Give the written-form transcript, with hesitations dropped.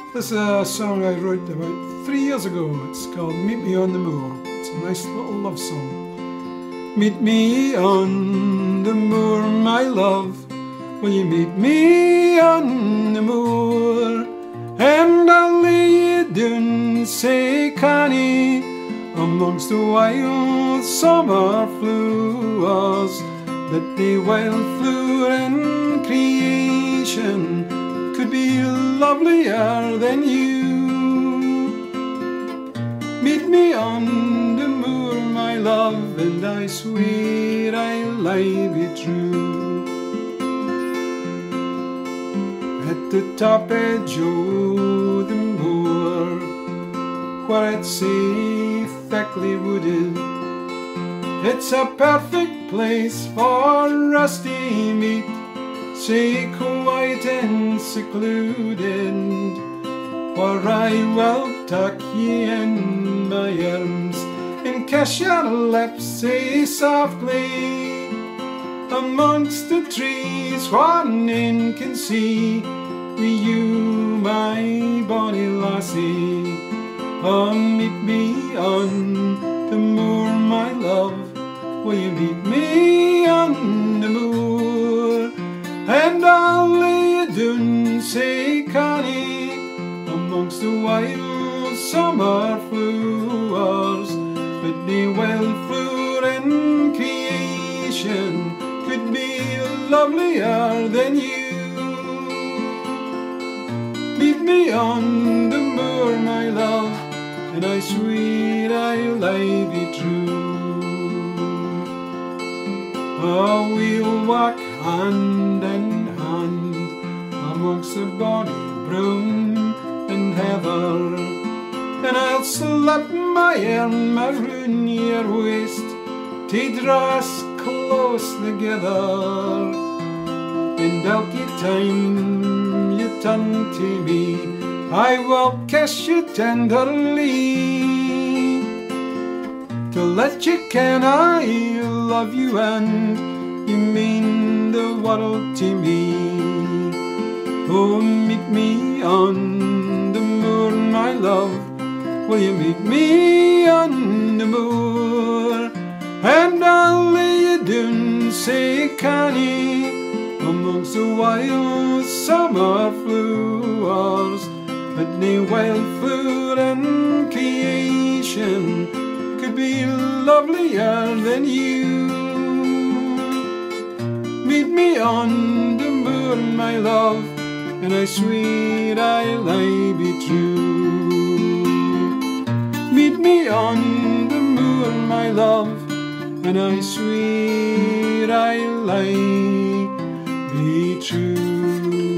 This is a song I wrote about 3 years ago. It's called Meet Me on the Moor. It's a nice little love song. Meet me on the moor, my love. Will you meet me on the moor? And I'll lay you down, say Connie, amongst the wild summer flowers. But the wild flower in creation could be lovelier than you. Meet me on the moor, my love, and I swear I'll lie be true. At the top edge of the moor, where it's safe, thickly wooded, it's a perfect place for us to meet, say quiet and secluded, where I will tuck ye in my arms and kiss your lips, say softly, amongst the trees where none can see, with you, my bonny lassie. Oh, meet me on the moor, my love. Will you meet me on the moor? And I'll lay you down, say Connie, amongst the wild summer flowers. But the wild flower in creation could be lovelier than you. Meet me on the moor, my love, and I swear I'll lie be true. Oh, we'll walk hand in hand amongst the bonny broom and heather, and I'll slip my arm around your waist to draw us close together. In ilky time you turn to me, I will kiss you tenderly, to let you ken I love you and you mean the world to me. Oh, meet me on the moor, my love. Will you meet me on the moor? And I'll lay you down, say Connie, amongst the wild summer flowers. But the wild flower in creation could be lovelier than you. Meet me on the moor, my love, and I swear I'll lie be true. Meet me on the moor, my love, and I swear I'll lie be true.